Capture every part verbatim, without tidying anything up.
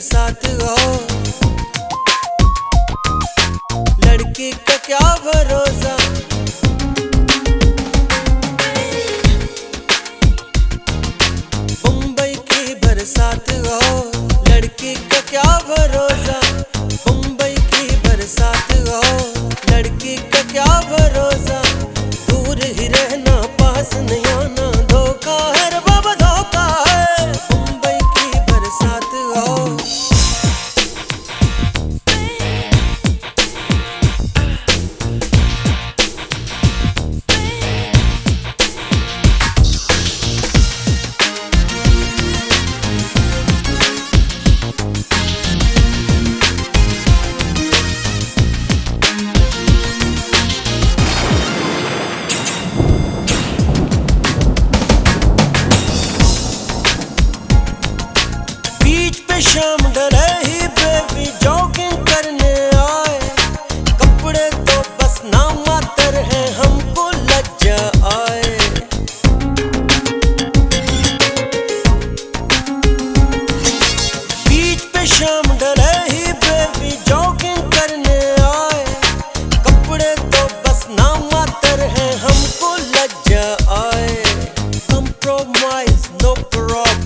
बरसात हो, लड़की का क्या भरोसा। मुंबई की बरसात हो, लड़की का क्या भरोसा। मुंबई की बरसात हो, लड़की का क्या भरोसा। दूर ही रहना पास नहीं आना, धोखा है रे बाबा धोखा है। मुंबई की बरसात हो, शाम ढले ही बेबी जॉगिंग करने आए। कपड़े तो बस नामातर हैं, हमको लज्जा आए। बीच पे शाम ढले ही बेबी जॉगिंग करने आए। कपड़े तो बस नामातर हैं, हमको लज्जा आए। Compromise no problem,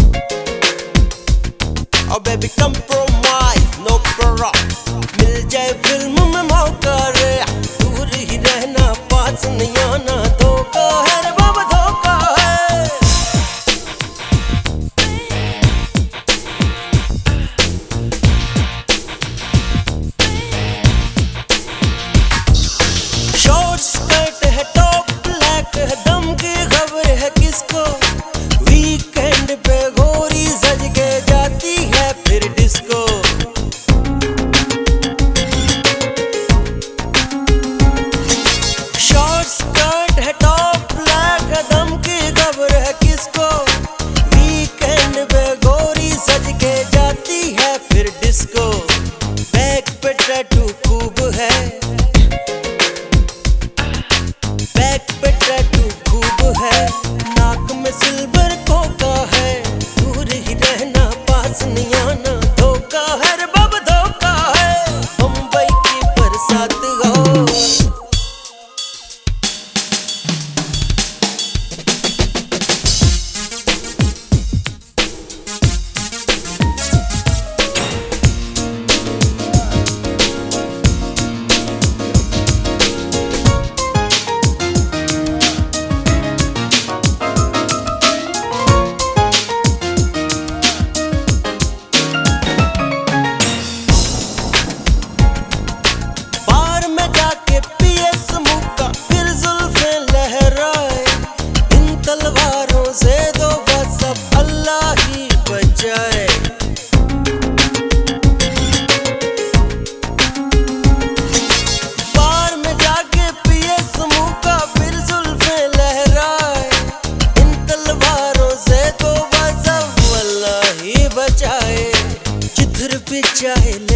oh baby compromise no problem। मिल जाए फिल्म में मौका रे, दूर ही रहना पास नहीं आना, धोखा है रे बाबा धोखा है। शॉर्ट स्कर्ट है टॉप ब्लैक है, दम की खबर है किसको। वीकेंड पे गोरी सज के जाती है फिर डिस्को। शॉर्ट स्कर्ट है टॉप ब्लैक है, दम की खबर है किसको। वीकेंड पे गोरी सज के जाती है फिर डिस्को। बैक पे टैटू खूब है, बैक पे टैटू खूब है। नाक में सिल्वर कोका है, दूर ही रहना पास नहीं आना, धोखा है रे बाबा धोखा है। मुंबई की बरसात हो, से दो बस अब अल्लाह ही बचाए। बार में जाके पिए समूह का, फिर जुल्फे लहराए। इन तलवारों से दो बस अब अल्लाह ही बचाए। जिधर भी चाहे